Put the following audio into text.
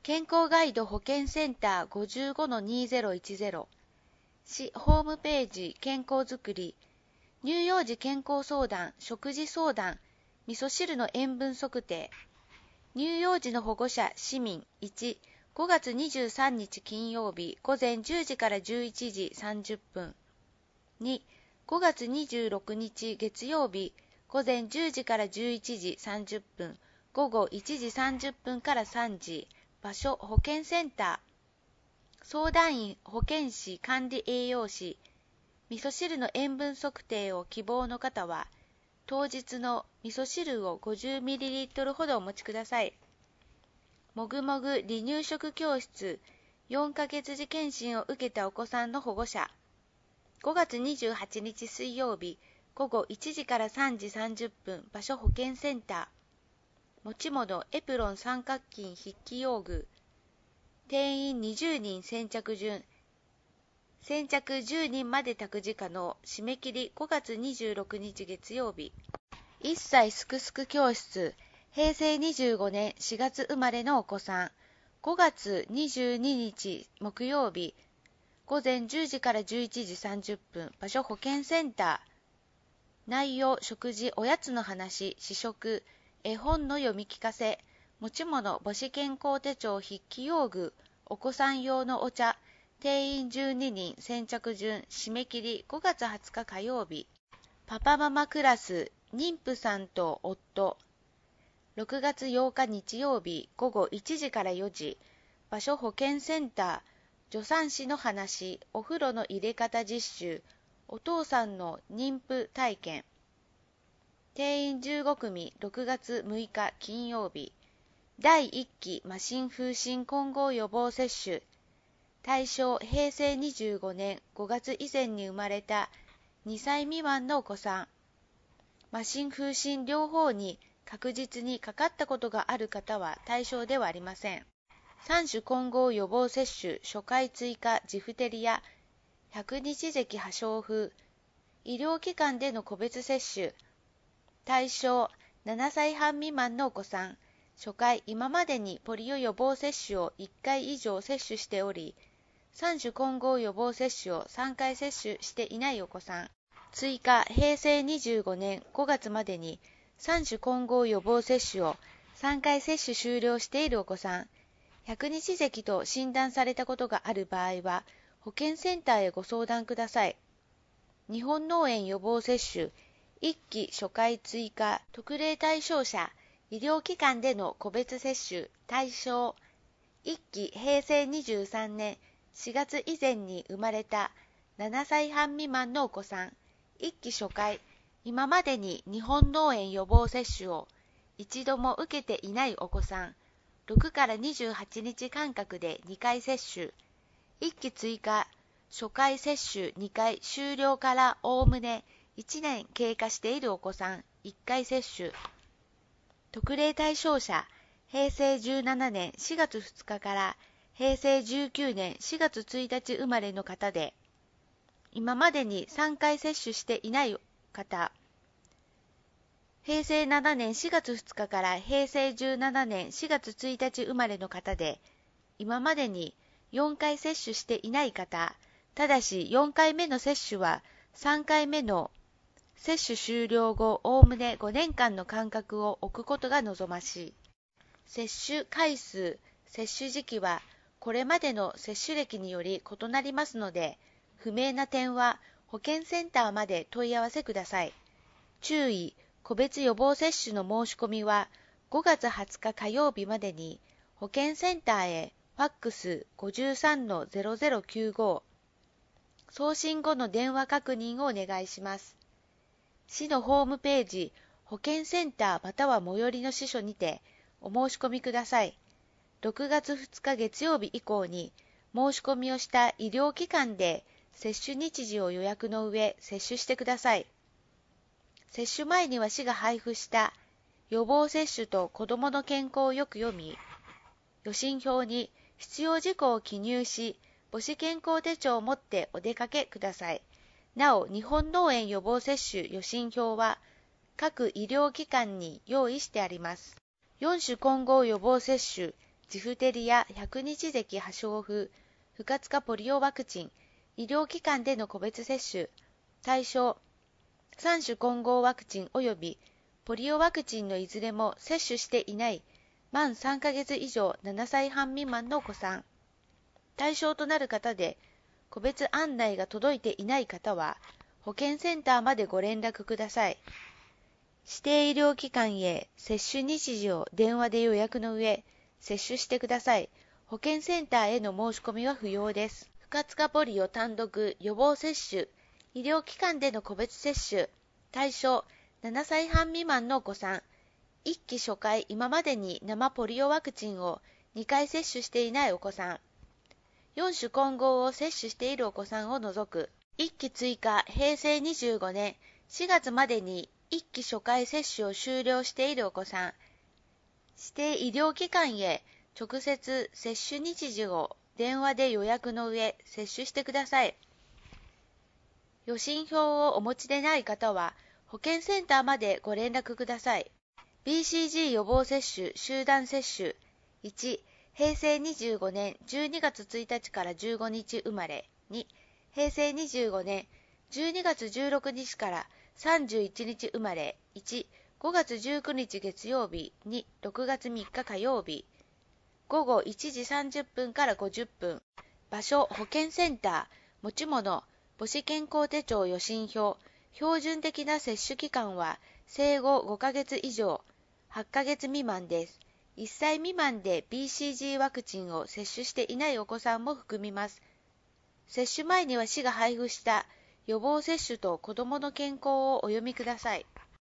健康ガイド保健センター 55-2010 市ホームページ健康づくり乳幼児健康相談食事相談味噌汁の塩分測定乳幼児の保護者市民1 5月23日金曜日午前10時から11時30分2 5月26日月曜日午前10時から11時30分午後1時30分から3時場所保健センター相談員保健師管理栄養士味噌汁の塩分測定を希望の方は当日の味噌汁を 50ml ほどお持ちください。もぐもぐ離乳食教室4ヶ月時検診を受けたお子さんの保護者5月28日水曜日午後1時から3時30分場所保健センター持ち物エプロン三角巾筆記用具定員20人先着順先着10人まで託児可能締め切り5月26日月曜日1歳すくすく教室平成25年4月生まれのお子さん5月22日木曜日午前10時から11時30分場所保健センター内容食事おやつの話試食絵本の読み聞かせ持ち物母子健康手帳筆記用具お子さん用のお茶定員12人先着順締め切り5月20日火曜日パパママクラス妊婦さんと夫6月8日日曜日午後1時から4時場所保健センター助産師の話お風呂の入れ方実習お父さんの妊婦体験定員15組6月6日金曜日第1期麻疹風疹混合予防接種対象平成25年5月以前に生まれた2歳未満のお子さん麻疹風疹両方に確実にかかったことがある方は対象ではありません3種混合予防接種初回追加ジフテリア100日咳破傷風医療機関での個別接種対象7歳半未満のお子さん初回今までにポリオ予防接種を1回以上接種しており3種混合予防接種を3回接種していないお子さん追加平成25年5月までに3種混合予防接種を3回接種終了しているお子さん100日咳と診断されたことがある場合は保健センターへご相談ください日本脳炎予防接種1期初回追加特例対象者医療機関での個別接種対象1期平成23年4月以前に生まれた7歳半未満のお子さん1期初回今までに日本脳炎予防接種を一度も受けていないお子さん6から28日間隔で2回接種1期追加初回接種2回終了からおおむね1年経過しているお子さん1回接種特例対象者平成17年4月2日から平成19年4月1日生まれの方で今までに3回接種していない方平成7年4月2日から平成17年4月1日生まれの方で今までに4回接種していない方ただし4回目の接種は3回目の接種終了後おおむね5年間の間隔を置くことが望ましい接種回数接種時期はこれまでの接種歴により異なりますので不明な点は保健センターまで問い合わせください注意個別予防接種の申し込みは5月20日火曜日までに保健センターへファックス 53-0095 送信後の電話確認をお願いします市のホームページ保健センターまたは最寄りの支所にてお申し込みください6月2日月曜日以降に申し込みをした医療機関で接種日時を予約の上接種してください接種前には市が配布した予防接種と子どもの健康をよく読み予診票に必要事項を記入し母子健康手帳を持ってお出かけくださいなお日本脳炎予防接種予診票は各医療機関に用意してあります4種混合予防接種ジフテリア、百日咳破傷風、不活化ポリオワクチン、医療機関での個別接種、対象、3種混合ワクチン及びポリオワクチンのいずれも接種していない満3ヶ月以上7歳半未満のお子さん。対象となる方で、個別案内が届いていない方は、保健センターまでご連絡ください。指定医療機関へ接種日時を電話で予約の上、接種してください。保健センターへの申し込みは不要です。不活化ポリオ単独予防接種、医療機関での個別接種、対象7歳半未満のお子さん、1期初回今までに生ポリオワクチンを2回接種していないお子さん、4種混合を接種しているお子さんを除く、1期追加平成25年4月までに1期初回接種を終了しているお子さん、指定医療機関へ直接接種日時を電話で予約の上、接種してください。予診票をお持ちでない方は、保健センターまでご連絡ください。BCG 予防接種集団接種1、平成25年12月1日から15日生まれ。2、平成25年12月16日から31日生まれ。1、5月19日月曜日。2、6月3日火曜日。午後1時30分から50分。場所、保健センター。持ち物、母子健康手帳予診票。標準的な接種期間は生後5ヶ月以上、8ヶ月未満です。1歳未満で BCG ワクチンを接種していないお子さんも含みます。接種前には市が配布した予防接種と子どもの健康をお読みください。